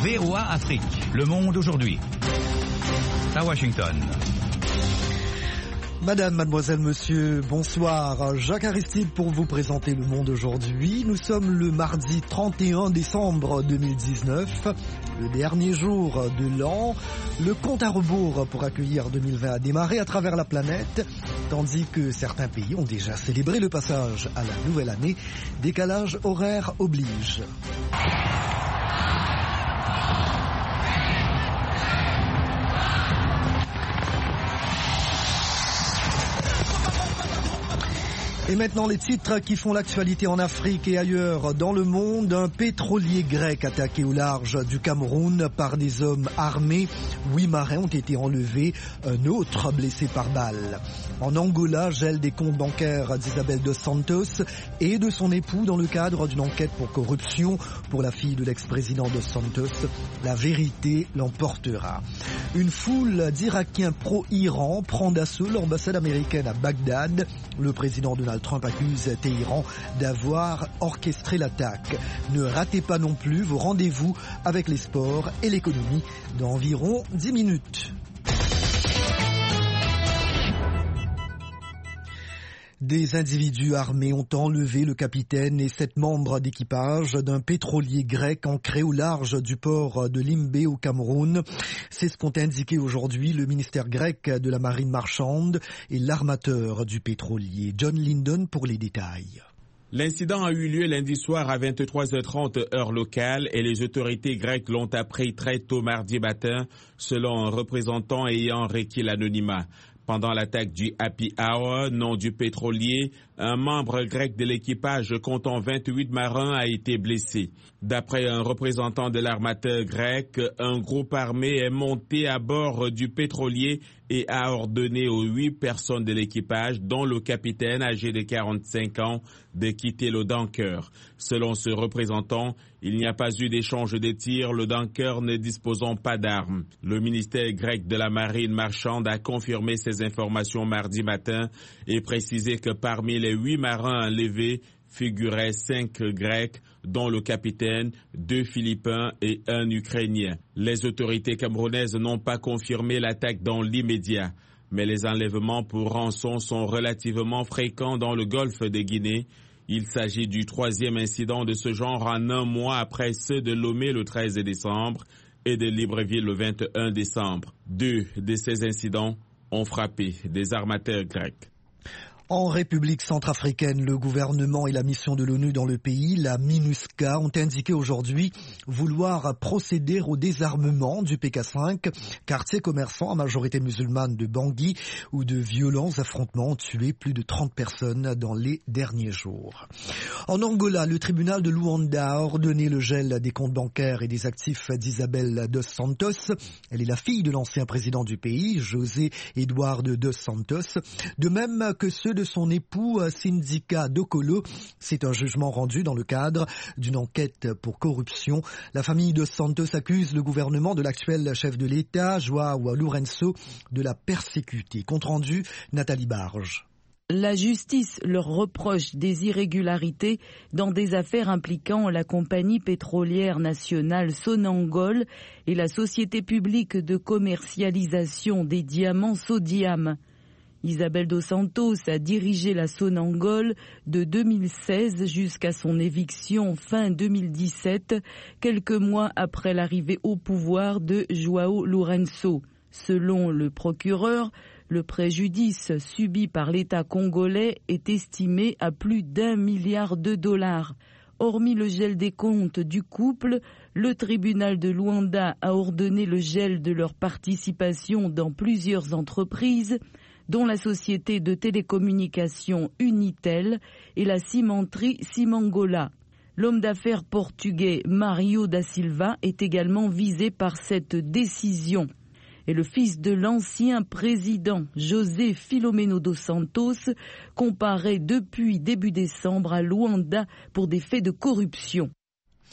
VOA Afrique, le monde aujourd'hui. À Washington. Madame, mademoiselle, monsieur, bonsoir. Jacques Aristide pour vous présenter Le Monde aujourd'hui. Nous sommes le mardi 31 décembre 2019, le dernier jour de l'an. Le compte à rebours pour accueillir 2020 a démarré à travers la planète, tandis que certains pays ont déjà célébré le passage à la nouvelle année. Décalage horaire oblige. Et maintenant les titres qui font l'actualité en Afrique et ailleurs dans le monde. Un pétrolier grec attaqué au large du Cameroun par des hommes armés. 8 marins ont été enlevés, un autre blessé par balle. En Angola, gel des comptes bancaires d'Isabel dos Santos et de son époux dans le cadre d'une enquête pour corruption pour la fille de l'ex-président dos Santos. La vérité l'emportera. Une foule d'Irakiens pro-Iran prend d'assaut l'ambassade américaine à Bagdad. Le président Donald Trump accuse Téhéran d'avoir orchestré l'attaque. Ne ratez pas non plus vos rendez-vous avec les sports et l'économie dans environ 10 minutes. Des individus armés ont enlevé le capitaine et 7 membres d'équipage d'un pétrolier grec ancré au large du port de Limbé au Cameroun. C'est ce qu'ont indiqué aujourd'hui le ministère grec de la marine marchande et l'armateur du pétrolier. John Linden pour les détails. L'incident a eu lieu lundi soir à 23h30 heure locale et les autorités grecques l'ont appris très tôt mardi matin, selon un représentant ayant requis l'anonymat. Pendant l'attaque du Happy Hour, nom du pétrolier, un membre grec de l'équipage comptant 28 marins a été blessé. D'après un représentant de l'armateur grec, un groupe armé est monté à bord du pétrolier et a ordonné aux 8 personnes de l'équipage, dont le capitaine âgé de 45 ans, de quitter le Dunker. Selon ce représentant, il n'y a pas eu d'échange de tirs, le Dunker ne disposant pas d'armes. Le ministère grec de la marine marchande a confirmé ces informations mardi matin et précisé que parmi les 8 marins enlevés figuraient 5 Grecs, dont le capitaine, 2 Philippins et 1 Ukrainien. Les autorités camerounaises n'ont pas confirmé l'attaque dans l'immédiat, mais les enlèvements pour rançon sont relativement fréquents dans le golfe de Guinée. Il s'agit du 3e incident de ce genre en un mois après ceux de Lomé le 13 décembre et de Libreville le 21 décembre. 2 de ces incidents ont frappé des armateurs grecs. En République centrafricaine, le gouvernement et la mission de l'ONU dans le pays, la MINUSCA, ont indiqué aujourd'hui vouloir procéder au désarmement du PK5, quartier commerçant à majorité musulmane de Bangui, où de violents affrontements ont tué plus de 30 personnes dans les derniers jours. En Angola, le tribunal de Luanda a ordonné le gel des comptes bancaires et des actifs d'Isabel dos Santos. Elle est la fille de l'ancien président du pays, José Eduardo dos Santos, de même que ceux de son époux Sindika Dokolo. C'est un jugement rendu dans le cadre d'une enquête pour corruption. La famille de Santos accuse le gouvernement de l'actuel chef de l'État, João Lourenço, de la persécuter. Compte rendu, Nathalie Barge. La justice leur reproche des irrégularités dans des affaires impliquant la compagnie pétrolière nationale Sonangol et la société publique de commercialisation des diamants Sodiam. Isabel dos Santos a dirigé la Sonangol de 2016 jusqu'à son éviction fin 2017, quelques mois après l'arrivée au pouvoir de João Lourenço. Selon le procureur, le préjudice subi par l'État congolais est estimé à plus d'1 milliard de dollars. Hormis le gel des comptes du couple, le tribunal de Luanda a ordonné le gel de leur participation dans plusieurs entreprises, dont la société de télécommunications Unitel et la cimenterie Simangola. L'homme d'affaires portugais Mario da Silva est également visé par cette décision. Et le fils de l'ancien président José Filomeno dos Santos comparaît depuis début décembre à Luanda pour des faits de corruption.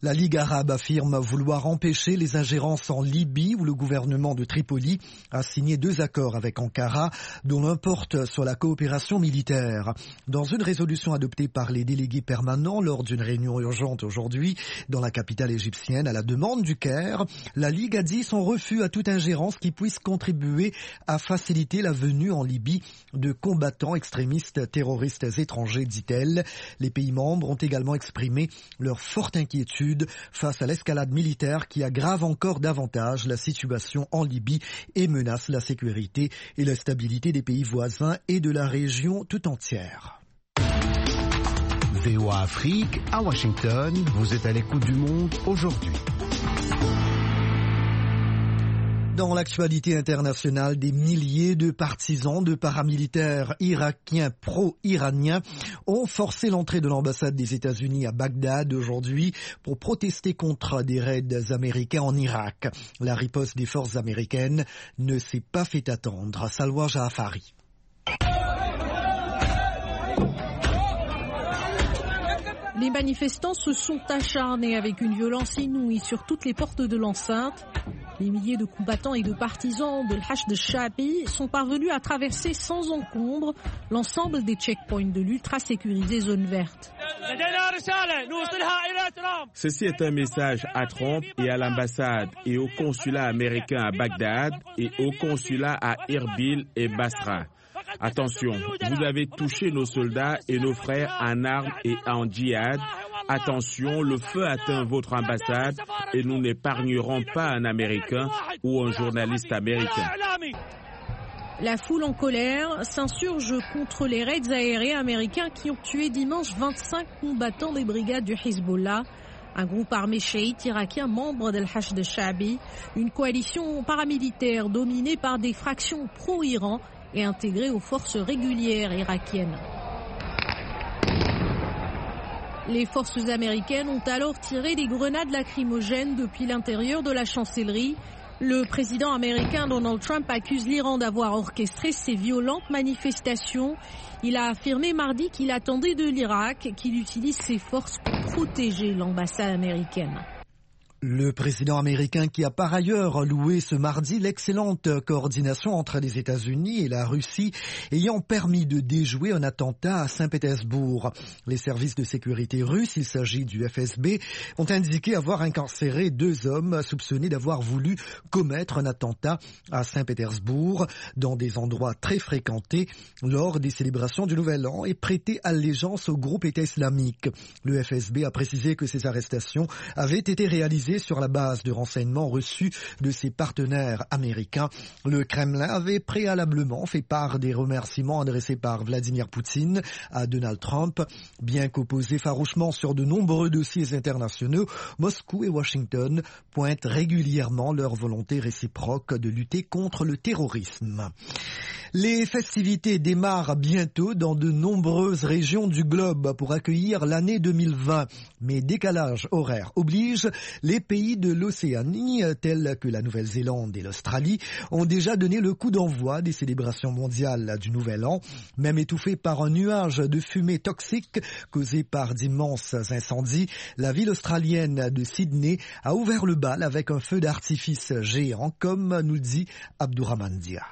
La Ligue arabe affirme vouloir empêcher les ingérences en Libye où le gouvernement de Tripoli a signé 2 accords avec Ankara dont l'un porte sur la coopération militaire. Dans une résolution adoptée par les délégués permanents lors d'une réunion urgente aujourd'hui dans la capitale égyptienne à la demande du Caire, la Ligue a dit son refus à toute ingérence qui puisse contribuer à faciliter la venue en Libye de combattants extrémistes terroristes étrangers, dit-elle. Les pays membres ont également exprimé leur forte inquiétude face à l'escalade militaire qui aggrave encore davantage la situation en Libye et menace la sécurité et la stabilité des pays voisins et de la région tout entière. VOA Afrique, à Washington, vous êtes à l'écoute du monde aujourd'hui. Dans l'actualité internationale, des milliers de partisans de paramilitaires irakiens pro-iraniens ont forcé l'entrée de l'ambassade des États-Unis à Bagdad aujourd'hui pour protester contre des raids américains en Irak. La riposte des forces américaines ne s'est pas fait attendre. Salwa Jaafari. Les manifestants se sont acharnés avec une violence inouïe sur toutes les portes de l'enceinte. Les milliers de combattants et de partisans de l'Hashd Shaabi sont parvenus à traverser sans encombre l'ensemble des checkpoints de l'ultra-sécurisée zone verte. Ceci est un message à Trump et à l'ambassade et au consulat américain à Bagdad et au consulat à Erbil et Basra. Attention, vous avez touché nos soldats et nos frères en armes et en djihad. Attention, le feu atteint votre ambassade et nous n'épargnerons pas un Américain ou un journaliste américain. La foule en colère s'insurge contre les raids aériens américains qui ont tué dimanche 25 combattants des brigades du Hezbollah, un groupe armé chiite irakien membre de l'Hashd Shaabi, une coalition paramilitaire dominée par des fractions pro-Iran et intégrée aux forces régulières irakiennes. Les forces américaines ont alors tiré des grenades lacrymogènes depuis l'intérieur de la chancellerie. Le président américain Donald Trump accuse l'Iran d'avoir orchestré ces violentes manifestations. Il a affirmé mardi qu'il attendait de l'Irak qu'il utilise ses forces pour protéger l'ambassade américaine. Le président américain qui a par ailleurs loué ce mardi l'excellente coordination entre les États-Unis et la Russie ayant permis de déjouer un attentat à Saint-Pétersbourg. Les services de sécurité russes, il s'agit du FSB, ont indiqué avoir incarcéré 2 hommes soupçonnés d'avoir voulu commettre un attentat à Saint-Pétersbourg dans des endroits très fréquentés lors des célébrations du Nouvel An et prêter allégeance au groupe État islamique. Le FSB a précisé que ces arrestations avaient été réalisées sur la base de renseignements reçus de ses partenaires américains. Le Kremlin avait préalablement fait part des remerciements adressés par Vladimir Poutine à Donald Trump. Bien qu'opposés farouchement sur de nombreux dossiers internationaux, Moscou et Washington pointent régulièrement leur volonté réciproque de lutter contre le terrorisme. Les festivités démarrent bientôt dans de nombreuses régions du globe pour accueillir l'année 2020. Mais décalage horaire oblige, les pays de l'Océanie, tels que la Nouvelle-Zélande et l'Australie, ont déjà donné le coup d'envoi des célébrations mondiales du Nouvel An, même étouffés par un nuage de fumée toxique causé par d'immenses incendies. La ville australienne de Sydney a ouvert le bal avec un feu d'artifice géant, comme nous le dit Abdourahmane Dia.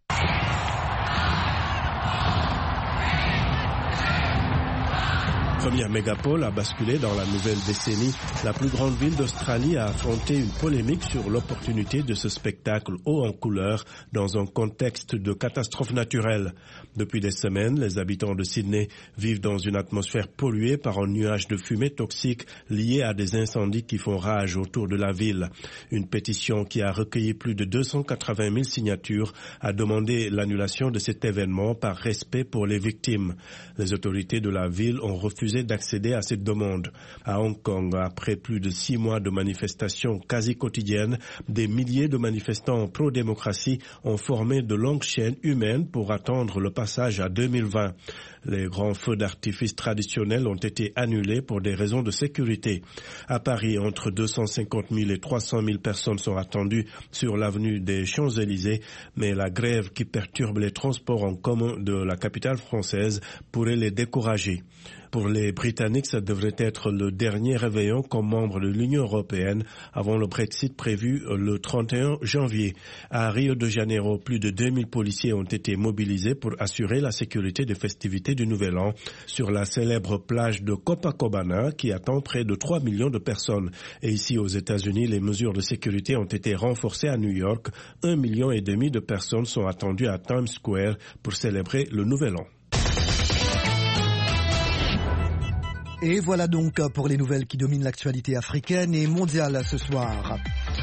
Première mégapole à basculer dans la nouvelle décennie, la plus grande ville d'Australie a affronté une polémique sur l'opportunité de ce spectacle haut en couleurs dans un contexte de catastrophe naturelle. Depuis des semaines, les habitants de Sydney vivent dans une atmosphère polluée par un nuage de fumée toxique lié à des incendies qui font rage autour de la ville. Une pétition qui a recueilli plus de 280 000 signatures a demandé l'annulation de cet événement par respect pour les victimes. Les autorités de la ville ont refusé d'accéder à cette demande. À Hong Kong, après plus de 6 mois de manifestations quasi quotidiennes, des milliers de manifestants pro-démocratie ont formé de longues chaînes humaines pour attendre le passage à 2020. Les grands feux d'artifice traditionnels ont été annulés pour des raisons de sécurité. À Paris, entre 250 000 et 300 000 personnes sont attendues sur l'avenue des Champs-Élysées, mais la grève qui perturbe les transports en commun de la capitale française pourrait les décourager. Pour les Britanniques, ça devrait être le dernier réveillon comme membre de l'Union européenne avant le Brexit prévu le 31 janvier. À Rio de Janeiro, plus de 2000 policiers ont été mobilisés pour assurer la sécurité des festivités du Nouvel An sur la célèbre plage de Copacabana qui attend près de 3 millions de personnes. Et ici aux États-Unis, les mesures de sécurité ont été renforcées à New York. 1,5 million de personnes sont attendues à Times Square pour célébrer le Nouvel An. Et voilà donc pour les nouvelles qui dominent l'actualité africaine et mondiale ce soir.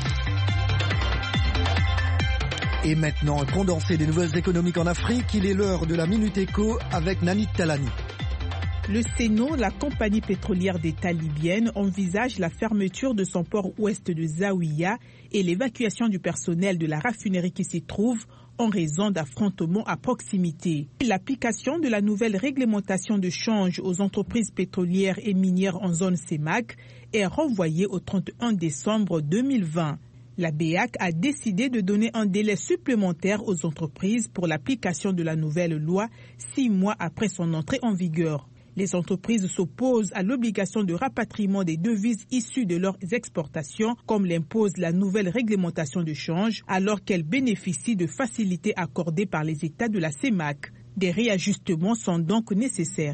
Et maintenant, condensé des nouvelles économiques en Afrique, il est l'heure de la Minute Éco avec Nanit Talani. Le CNO, la compagnie pétrolière d'État libyenne, envisage la fermeture de son port ouest de Zawiya et l'évacuation du personnel de la raffinerie qui s'y trouve en raison d'affrontements à proximité. L'application de la nouvelle réglementation de change aux entreprises pétrolières et minières en zone CEMAC est renvoyée au 31 décembre 2020. La BEAC a décidé de donner un délai supplémentaire aux entreprises pour l'application de la nouvelle loi 6 mois après son entrée en vigueur. Les entreprises s'opposent à l'obligation de rapatriement des devises issues de leurs exportations, comme l'impose la nouvelle réglementation de change, alors qu'elles bénéficient de facilités accordées par les États de la CEMAC. Des réajustements sont donc nécessaires.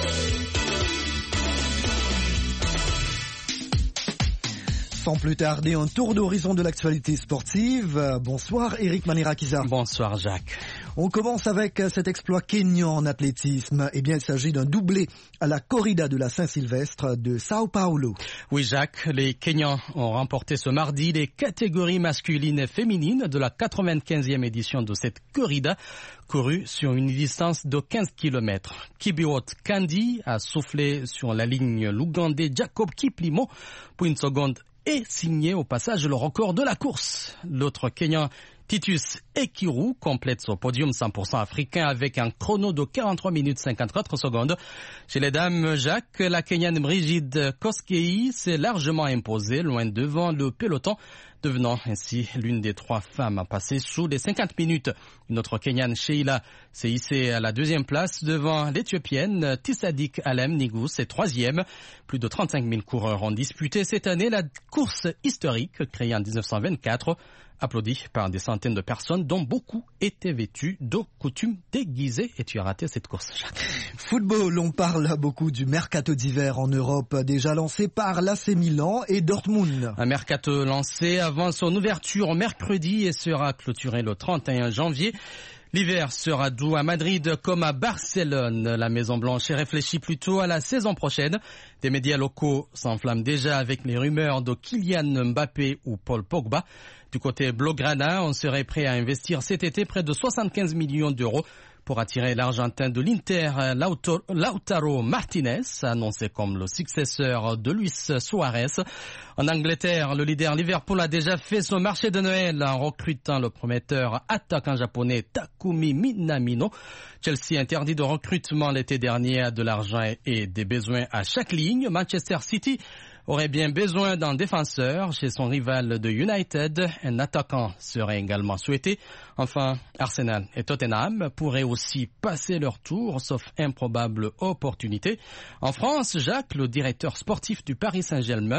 Sans plus tarder, un tour d'horizon de l'actualité sportive. Bonsoir Eric Manirakiza. Bonsoir Jacques. On commence avec cet exploit kényan en athlétisme. Eh bien, il s'agit d'un doublé à la corrida de la Saint-Sylvestre de Sao Paulo. Oui Jacques, les Kenyans ont remporté ce mardi les catégories masculines et féminines de la 95e édition de cette corrida, courue sur une distance de 15 km. Kibiwot Kandi a soufflé sur la ligne l'Ougandais Jacob Kiplimo pour une seconde et signé au passage le record de la course. L'autre Kenyan, Titus Ekiru, complète son podium 100% africain avec un chrono de 43 minutes 54 secondes. Chez les dames, Jacques, la Kenyane Brigid Koskei s'est largement imposée loin devant le peloton, devenant ainsi l'une des 3 femmes à passer sous les 50 minutes. Une autre Kenyane, Sheila, s'est hissée à la 2e place devant l'Éthiopienne Tissadik Alem Nigus, c'est 3e. Plus de 35 000 coureurs ont disputé cette année la course historique créée en 1924, applaudie par des centaines de personnes dont beaucoup étaient vêtues de coutumes déguisées. Et tu as raté cette course, Jacques. Football, on parle beaucoup du mercato d'hiver en Europe, déjà lancé par l'AC Milan et Dortmund. Un mercato lancé avant son ouverture mercredi et sera clôturé le 31 janvier. L'hiver sera doux à Madrid comme à Barcelone. La Maison-Blanche réfléchit plutôt à la saison prochaine. Des médias locaux s'enflamment déjà avec les rumeurs de Kylian Mbappé ou Paul Pogba. Du côté blaugrana, on serait prêt à investir cet été près de 75 millions d'euros pour attirer l'Argentin de l'Inter, Lautaro Martinez, annoncé comme le successeur de Luis Suarez. En Angleterre, le leader Liverpool a déjà fait son marché de Noël en recrutant le prometteur attaquant japonais Takumi Minamino. Chelsea interdit de recrutement l'été dernier a de l'argent et des besoins à chaque ligne. Manchester City aurait bien besoin d'un défenseur chez son rival de United. Un attaquant serait également souhaité. Enfin, Arsenal et Tottenham pourraient aussi passer leur tour, sauf improbable opportunité. En France, Jacques, le directeur sportif du Paris Saint-Germain,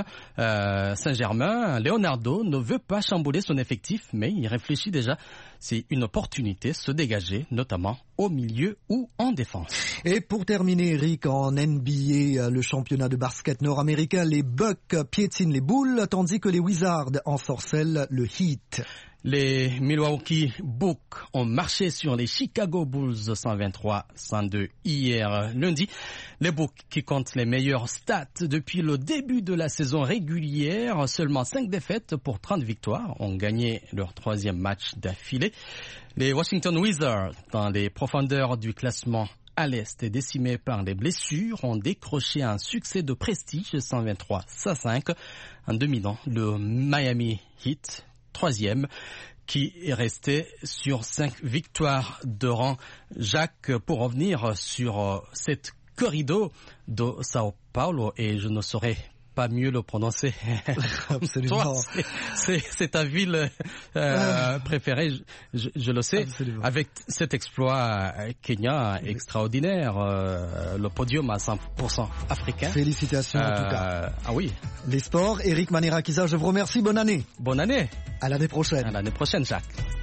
Leonardo, ne veut pas chambouler son effectif, mais il réfléchit déjà si une opportunité se dégageait, notamment au milieu ou en défense. Et pour terminer, Eric, en NBA, le championnat de basket nord-américain, les Bucks piétinent les Bulls, tandis que les Wizards ensorcellent le Heat. Les Milwaukee Bucks ont marché sur les Chicago Bulls 123-102 hier lundi. Les Bucks qui comptent les meilleurs stats depuis le début de la saison régulière, seulement 5 défaites pour 30 victoires, ont gagné leur 3e match d'affilée. Les Washington Wizards, dans les profondeurs du classement à l'Est et décimés par les blessures, ont décroché un succès de prestige 123-105 en dominant le Miami Heat, 3e, qui est resté sur 5 victoires de rang. Jacques, pour revenir sur cette corrida de Sao Paulo, et je ne saurais pas mieux le prononcer. Absolument. Toi, c'est ta ville préférée, je le sais. Absolument. Avec cet exploit Kenya extraordinaire, le podium à 100% africain. Félicitations en tout cas. Ah oui. Les sports, Eric Manirakiza, je vous remercie. Bonne année. Bonne année. À l'année prochaine. À l'année prochaine, Jacques.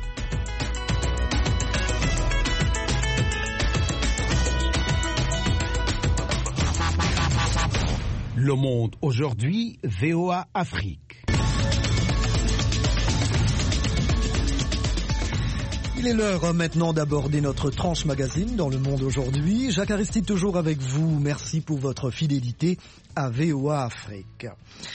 Le Monde aujourd'hui, VOA Afrique. Il est l'heure maintenant d'aborder notre tranche magazine dans Le Monde aujourd'hui. Jacques Aristide toujours avec vous. Merci pour votre fidélité à VOA Afrique.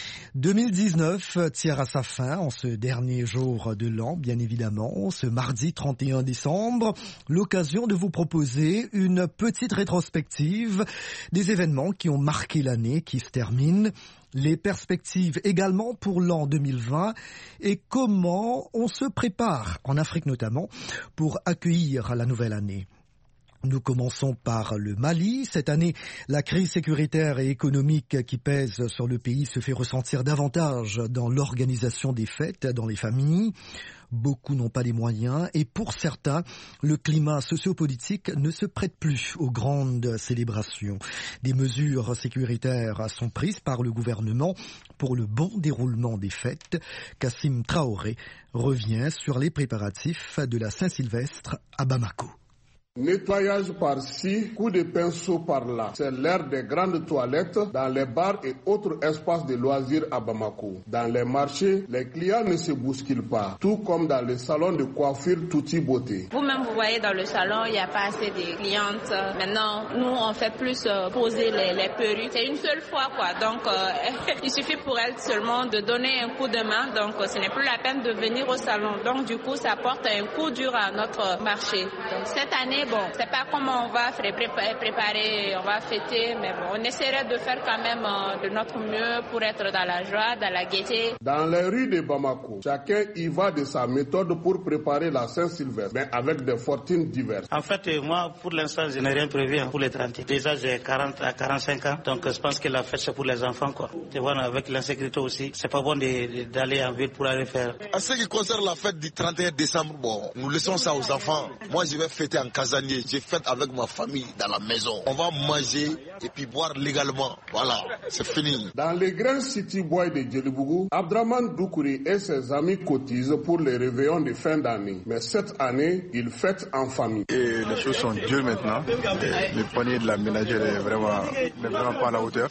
2019 tire à sa fin en ce dernier jour de l'an, bien évidemment, ce mardi 31 décembre, l'occasion de vous proposer une petite rétrospective des événements qui ont marqué l'année qui se termine, les perspectives également pour l'an 2020 et comment on se prépare, en Afrique notamment, pour accueillir la nouvelle année. Nous commençons par le Mali. Cette année, la crise sécuritaire et économique qui pèse sur le pays se fait ressentir davantage dans l'organisation des fêtes dans les familles. Beaucoup n'ont pas les moyens et pour certains, le climat sociopolitique ne se prête plus aux grandes célébrations. Des mesures sécuritaires sont prises par le gouvernement pour le bon déroulement des fêtes. Kassim Traoré revient sur les préparatifs de la Saint-Sylvestre à Bamako. Nettoyage par-ci, coup de pinceau par-là. C'est l'ère des grandes toilettes dans les bars et autres espaces de loisirs à Bamako. Dans les marchés, les clients ne se bousculent pas, tout comme dans les salons de coiffure Touti Beauté. Vous-même, vous voyez dans le salon, il n'y a pas assez de clientes. Maintenant, nous, on fait plus poser les perruques. C'est une seule fois, quoi. Donc, il suffit pour elle seulement de donner un coup de main. Donc, ce n'est plus la peine de venir au salon. Donc, du coup, ça porte un coup dur à notre marché. Donc, cette année, bon, c'est pas comment on va préparer, on va fêter, mais bon, on essaierait de faire quand même de notre mieux pour être dans la joie, dans la gaieté. Dans les rues de Bamako, chacun y va de sa méthode pour préparer la Saint-Sylvestre, mais avec des fortunes diverses. En fait, moi, pour l'instant, je n'ai rien prévu pour les 30. Déjà, j'ai 40 à 45 ans, donc je pense que la fête, c'est pour les enfants, quoi. Tu vois, avec l'insécurité aussi, c'est pas bon d'aller en ville pour aller faire. En ce qui concerne la fête du 31 décembre, bon, nous laissons ça aux enfants. Moi, je vais fêter en Casanier. J'ai fête avec ma famille dans la maison. On va manger et puis boire légalement. Voilà, c'est fini. Dans les grands city boys de Djelibougou, Abdraman Doukouri et ses amis cotisent pour les réveillons de fin d'année. Mais cette année, ils fêtent en famille. Et les choses sont dures maintenant. Le panier de la ménagère n'est vraiment pas à la hauteur.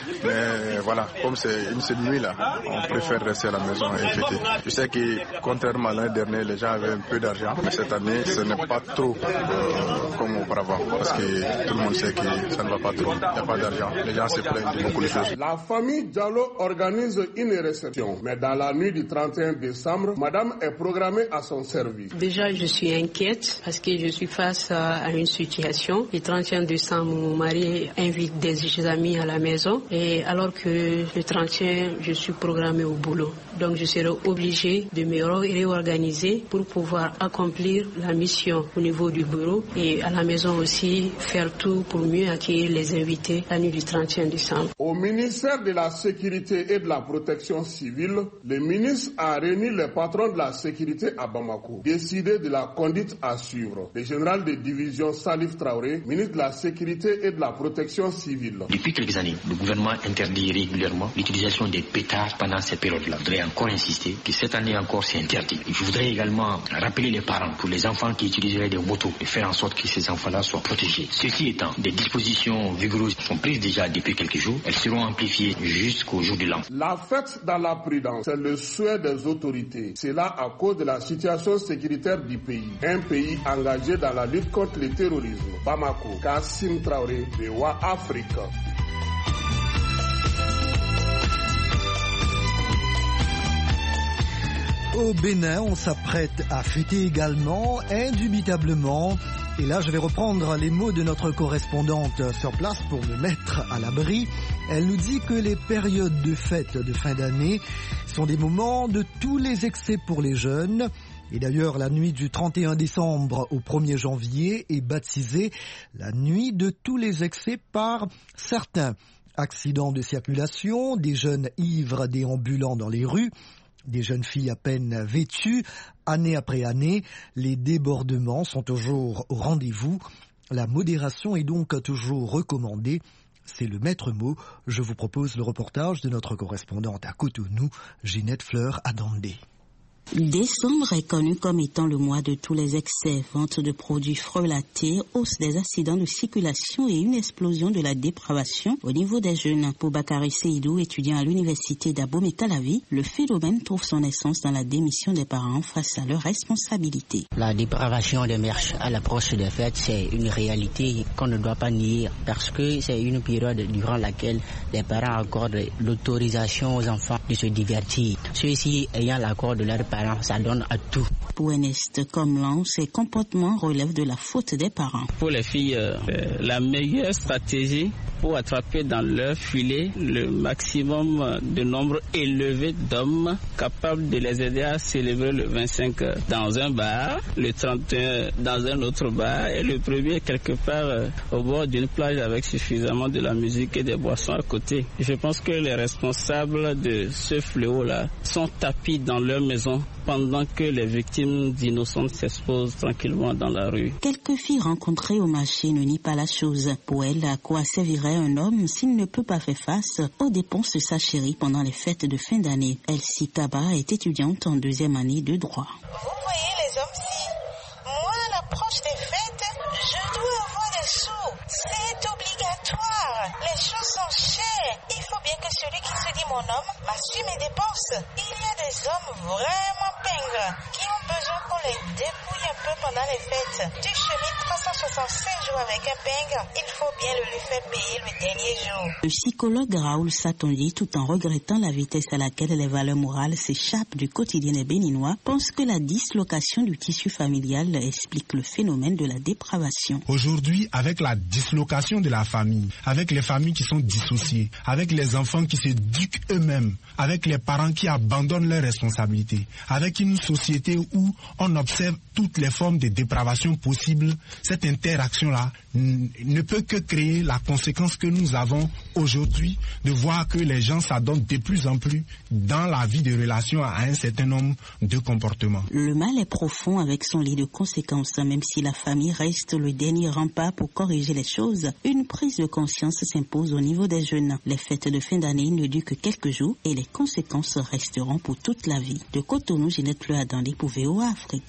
Mais voilà, comme c'est une seule nuit là, on préfère rester à la maison et fêter. Je sais que contrairement à l'année dernière, les gens avaient un peu d'argent. Mais cette année, ce n'est pas trop comme auparavant, parce que tout le monde sait que ça ne va pas trop, il n'y a pas d'argent, les gens se plaignent de beaucoup de choses. La famille Diallo organise une réception, mais dans la nuit du 31 décembre, madame est programmée à son service. Déjà, je suis inquiète parce que je suis face à une situation. Le 31 décembre, mon mari invite des amis à la maison, et alors que le 31, je suis programmée au boulot. Donc, je serai obligée de me réorganiser pour pouvoir accomplir la mission au niveau du bureau et à la maison aussi faire tout pour mieux accueillir les invités la nuit du 31 décembre. Au ministère de la Sécurité et de la Protection civile, le ministre a réuni les patrons de la sécurité à Bamako, décidé de la conduite à suivre. Le général de division Salif Traoré, ministre de la Sécurité et de la Protection civile. Depuis quelques années, le gouvernement interdit régulièrement l'utilisation des pétards pendant ces périodes-là. Je voudrais encore insister que cette année encore c'est interdit. Je voudrais également rappeler les parents pour les enfants qui utiliseraient des motos et faire en sorte que ces enfants-là soient protégés. Ceci étant, des dispositions vigoureuses sont prises déjà depuis quelques jours. Elles seront amplifiées jusqu'au jour de l'an. La fête dans la prudence, c'est le souhait des autorités. C'est là à cause de la situation sécuritaire du pays. Un pays engagé dans la lutte contre le terrorisme. Bamako, Kassim Traoré, VOA Afrique. Au Bénin, on s'apprête à fêter également, indubitablement. Et là, je vais reprendre les mots de notre correspondante sur place pour me mettre à l'abri. Elle nous dit que les périodes de fête de fin d'année sont des moments de tous les excès pour les jeunes. Et d'ailleurs, la nuit du 31 décembre au 1er janvier est baptisée la nuit de tous les excès par certains. Accidents de circulation, des jeunes ivres déambulant dans les rues, des jeunes filles à peine vêtues. Année après année, les débordements sont toujours au rendez-vous. La modération est donc toujours recommandée. C'est le maître mot. Je vous propose le reportage de notre correspondante à Cotonou, Ginette Fleur-Adandé. Décembre est connu comme étant le mois de tous les excès, vente de produits frelatés, hausse des accidents de circulation et une explosion de la dépravation au niveau des jeunes. Pour Bakary Seydou, étudiant à l'université d'Abomey-Calavi, le phénomène trouve son essence dans la démission des parents face à leurs responsabilités. La dépravation des mœurs à l'approche des fêtes, c'est une réalité qu'on ne doit pas nier parce que c'est une période durant laquelle les parents accordent l'autorisation aux enfants de se divertir. Ceux-ci ayant l'accord de leurs parents, ça donne à tout. Pour Ernest Comlan, ces comportements relèvent de la faute des parents. Pour les filles, la meilleure stratégie pour attraper dans leur filet le maximum de nombre élevé d'hommes capables de les aider à célébrer le 25 dans un bar, le 31 dans un autre bar et le premier quelque part au bord d'une plage avec suffisamment de la musique et des boissons à côté. Je pense que les responsables de ce fléau-là sont tapis dans leur maison pendant que les victimes d'innocents s'exposent tranquillement dans la rue. Quelques filles rencontrées au marché ne nient pas la chose. Pour elles, à quoi servirait un homme s'il ne peut pas faire face aux dépenses de sa chérie pendant les fêtes de fin d'année? Elsie Kaba est étudiante en 2e année de droit. Vous voyez les hommes-ci, moi à l'approche des fêtes, je dois avoir des sous. C'est obligatoire. Les choses sont chères. Il faut bien que celui qui se dit mon homme m'assure mes dépenses. Il y a des hommes vraiment pingres qui ont besoin qu'on les dépouille un peu pendant les fêtes. Tu chemines 365 jours avec un pingre, il faut bien le lui faire payer le dernier jour. Le psychologue Raoul Satondi, tout en regrettant la vitesse à laquelle les valeurs morales s'échappent du quotidien des Béninois, pense que la dislocation du tissu familial explique le phénomène de la dépravation. Aujourd'hui, avec la dislocation de la famille, avec les familles qui sont dissociées, avec les enfants qui s'éduquent eux-mêmes, avec les parents qui abandonnent leurs responsabilités, avec une société où on observe toutes les formes de dépravation possibles, cette interaction-là ne peut que créer la conséquence que nous avons aujourd'hui de voir que les gens s'adonnent de plus en plus dans la vie de relation à un certain nombre de comportements. Le mal est profond avec son lit de conséquences. Même si la famille reste le dernier rempart pour corriger les choses, une prise de conscience s'impose au niveau des jeunes. Les fêtes de fin d'année ne durent que quelques jours et les conséquences resteront pour toute la vie. De Cotonou, Ginette Fleur-Adandé pour VOA Afrique.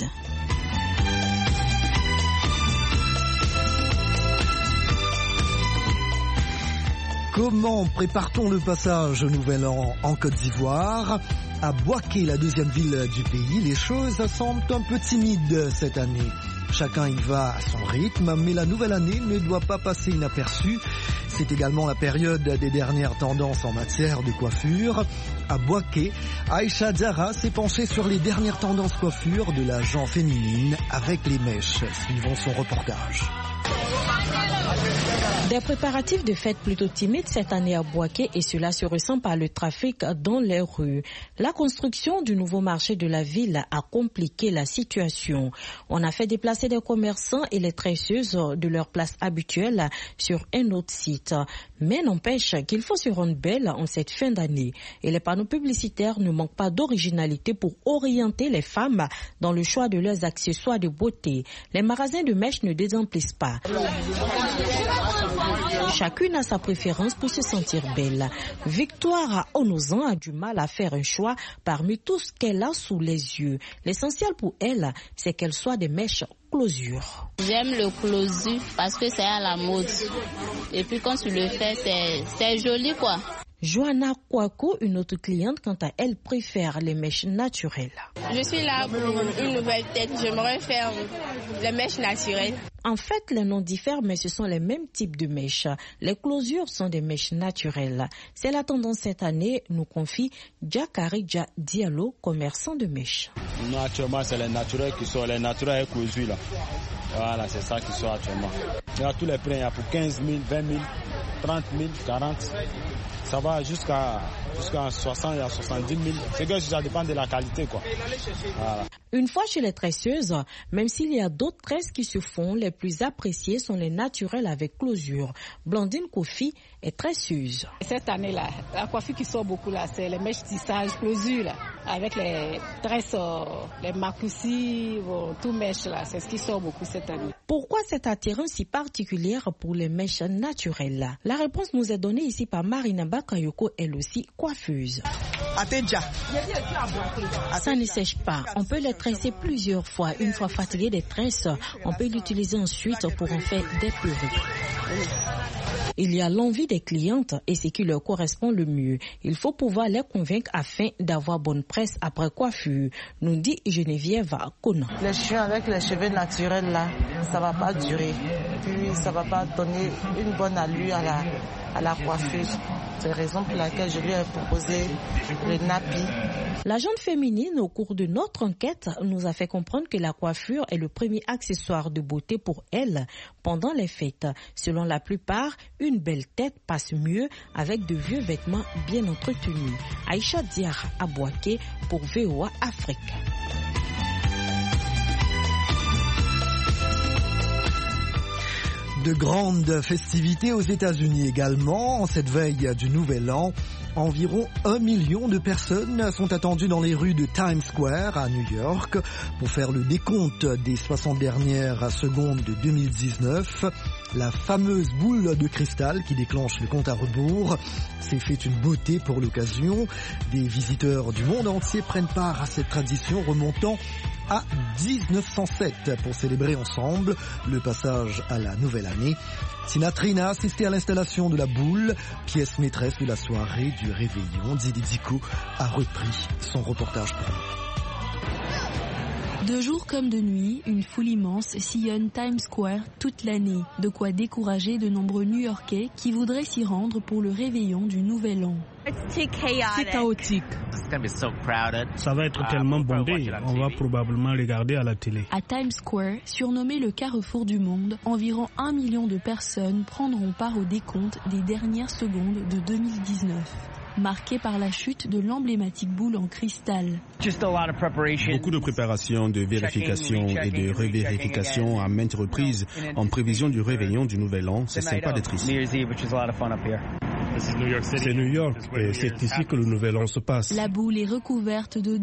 Comment prépare-t-on le passage au Nouvel An en Côte d'Ivoire? À Bouaké, la deuxième ville du pays, les choses semblent un peu timides cette année. Chacun y va à son rythme, mais la nouvelle année ne doit pas passer inaperçue. C'est également la période des dernières tendances en matière de coiffure. À Bouaké, Aïcha Diarra s'est penchée sur les dernières tendances coiffure de la gent féminine avec les mèches. Suivons son reportage. Des préparatifs de fête plutôt timides cette année à Bouaké et cela se ressent par le trafic dans les rues. La construction du nouveau marché de la ville a compliqué la situation. On a fait déplacer des commerçants et les tresseuses de leur place habituelle sur un autre site. Mais n'empêche qu'il faut se rendre belle en cette fin d'année. Et les panneaux publicitaires ne manquent pas d'originalité pour orienter les femmes dans le choix de leurs accessoires de beauté. Les magasins de mèches ne désemplissent pas. Chacune a sa préférence pour se sentir belle. Victoire Onozan a du mal à faire un choix parmi tout ce qu'elle a sous les yeux. L'essentiel pour elle, c'est qu'elle soit des mèches closure. J'aime le closure parce que c'est à la mode. Et puis quand tu le fais, c'est joli quoi. Johanna Kwako, une autre cliente, quant à elle, préfère les mèches naturelles. Je suis là pour une nouvelle tête. J'aimerais faire les mèches naturelles. En fait, les noms diffèrent, mais ce sont les mêmes types de mèches. Les closures sont des mèches naturelles. C'est la tendance cette année, nous confie Diakari Diallo, commerçant de mèches. Non, actuellement, c'est les naturels qui sont les naturels et closures là. Voilà, c'est ça qui sont actuellement. Il y a tous les prix, il y a pour 15 000, 20 000, 30 000, 40 000. ça va jusqu'à 60 à 70 000. C'est que ça dépend de la qualité, quoi. Voilà. Une fois chez les tresseuses, même s'il y a d'autres tresses qui se font, les plus appréciées sont les naturelles avec closure. Blandine Kofi est tresseuse. Cette année-là, la coiffure qui sort beaucoup là, c'est les mèches tissage closure là, avec les tresses, les macoussis, tout mèches là, c'est ce qui sort beaucoup cette année. Pourquoi cette attirance si particulière pour les mèches naturelles? La réponse nous est donnée ici par Marina Bakayoko, elle aussi coiffeuse. Ça ne sèche pas. On peut les tresser plusieurs fois. Une fois fatigué des tresses, on peut l'utiliser ensuite pour en faire des perruques. Il y a l'envie des clientes et ce qui leur correspond le mieux. Il faut pouvoir les convaincre afin d'avoir bonne presse après coiffure, nous dit Geneviève Conan. Les cheveux avec les cheveux naturels là, ça va pas durer. Puis ça va pas donner une bonne allure à la coiffure. C'est la raison pour laquelle je lui ai proposé le nappy. L'agente féminine, au cours de notre enquête, nous a fait comprendre que la coiffure est le premier accessoire de beauté pour elle pendant les fêtes. Selon la plupart, une belle tête passe mieux avec de vieux vêtements bien entretenus. Aïcha Diar Abouaké pour VOA Afrique. De grandes festivités aux États-Unis également. En cette veille du Nouvel An, environ 1 million de personnes sont attendues dans les rues de Times Square à New York pour faire le décompte des 60 dernières secondes de 2019. La fameuse boule de cristal qui déclenche le compte à rebours s'est fait une beauté pour l'occasion. Des visiteurs du monde entier prennent part à cette tradition remontant à 1907 pour célébrer ensemble le passage à la nouvelle année. Tina Trina a assisté à l'installation de la boule, pièce maîtresse de la soirée du réveillon. Didi Diko a repris son reportage pour nous. De jour comme de nuit, une foule immense sillonne Times Square toute l'année. De quoi décourager de nombreux New-Yorkais qui voudraient s'y rendre pour le réveillon du Nouvel An. C'est chaotique. Ça va être tellement bondé, on va probablement regarder à la télé. À Times Square, surnommé le carrefour du monde, environ 1 million de personnes prendront part au décompte des dernières secondes de 2019. Marqué par la chute de l'emblématique boule en cristal. Beaucoup de préparations, de vérification et de revérification à maintes reprises en prévision du réveillon du Nouvel An. C'est sympa d'être ici. C'est New York et c'est ici que le Nouvel An se passe. La boule est recouverte de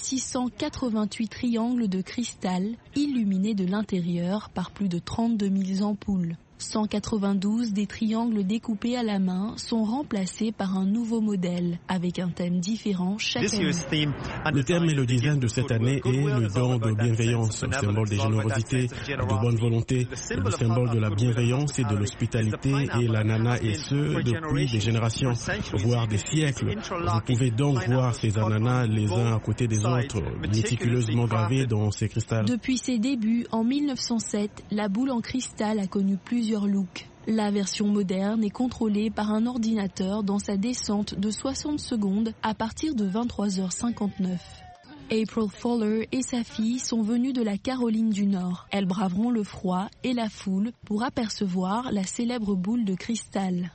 2688 triangles de cristal illuminés de l'intérieur par plus de 32 000 ampoules. 192 des triangles découpés à la main sont remplacés par un nouveau modèle avec un thème différent chaque année. Le thème et le design de cette année est le don de bienveillance, le symbole de générosité, de bonne volonté, le symbole de la bienveillance et de l'hospitalité et l'ananas et ce depuis des générations, voire des siècles. Vous pouvez donc voir ces ananas les uns à côté des autres, méticuleusement gravés dans ces cristals. Depuis ses débuts en 1907, la boule en cristal a connu plusieurs looks. La version moderne est contrôlée par un ordinateur dans sa descente de 60 secondes à partir de 23h59. April Fowler et sa fille sont venues de la Caroline du Nord. Elles braveront le froid et la foule pour apercevoir la célèbre boule de cristal.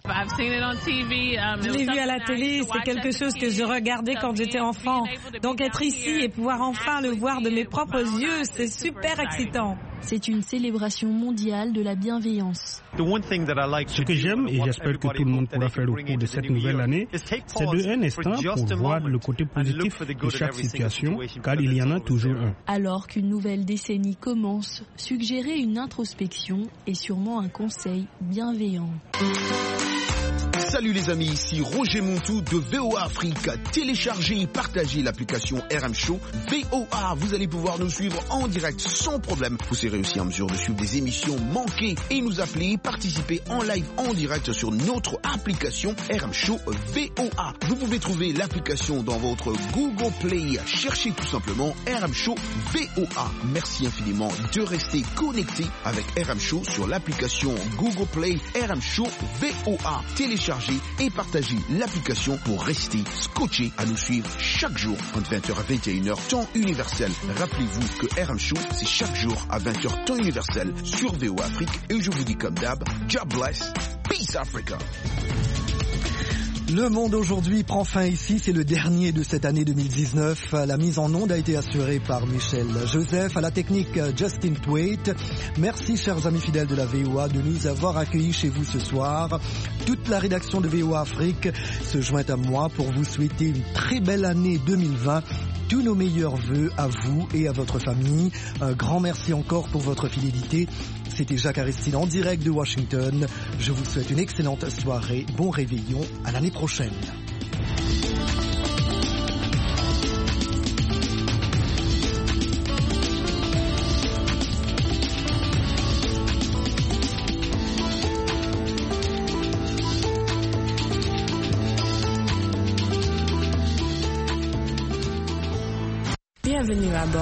Je l'ai vu à la télé, c'est quelque chose que je regardais quand j'étais enfant. Donc être ici et pouvoir enfin le voir de mes propres yeux, c'est super excitant. C'est une célébration mondiale de la bienveillance. Ce que j'aime, et j'espère que tout le monde pourra faire au cours de cette nouvelle année, c'est de un instant pour voir le côté positif de chaque situation, car il y en a toujours un. Alors qu'une nouvelle décennie commence, suggérer une introspection est sûrement un conseil bienveillant. Salut les amis, ici Roger Montou de VOA Afrique. Téléchargez et partagez l'application RM Show VOA. Vous allez pouvoir nous suivre en direct sans problème. Vous serez aussi en mesure de suivre des émissions manquées et nous appeler et participer en live en direct sur notre application RM Show VOA. Vous pouvez trouver l'application dans votre Google Play. Cherchez tout simplement RM Show VOA. Merci infiniment de rester connecté avec RM Show sur l'application Google Play RM Show VOA. Téléchargez et partagez l'application pour rester scotché à nous suivre chaque jour entre 20h à 21h temps universel. Rappelez-vous que RM Show c'est chaque jour à 20h temps universel sur VOA Afrique et je vous dis comme d'hab, God bless, peace Africa. Le monde aujourd'hui prend fin ici, c'est le dernier de cette année 2019. La mise en onde a été assurée par Michel Joseph, à la technique Justin Thwaite. Merci chers amis fidèles de la VOA de nous avoir accueillis chez vous ce soir. Toute la rédaction de VOA Afrique se joint à moi pour vous souhaiter une très belle année 2020. Tous nos meilleurs vœux à vous et à votre famille. Un grand merci encore pour votre fidélité. C'était Jacques Aristide en direct de Washington. Je vous souhaite une excellente soirée. Bon réveillon. À l'année prochaine. Bienvenue à bord.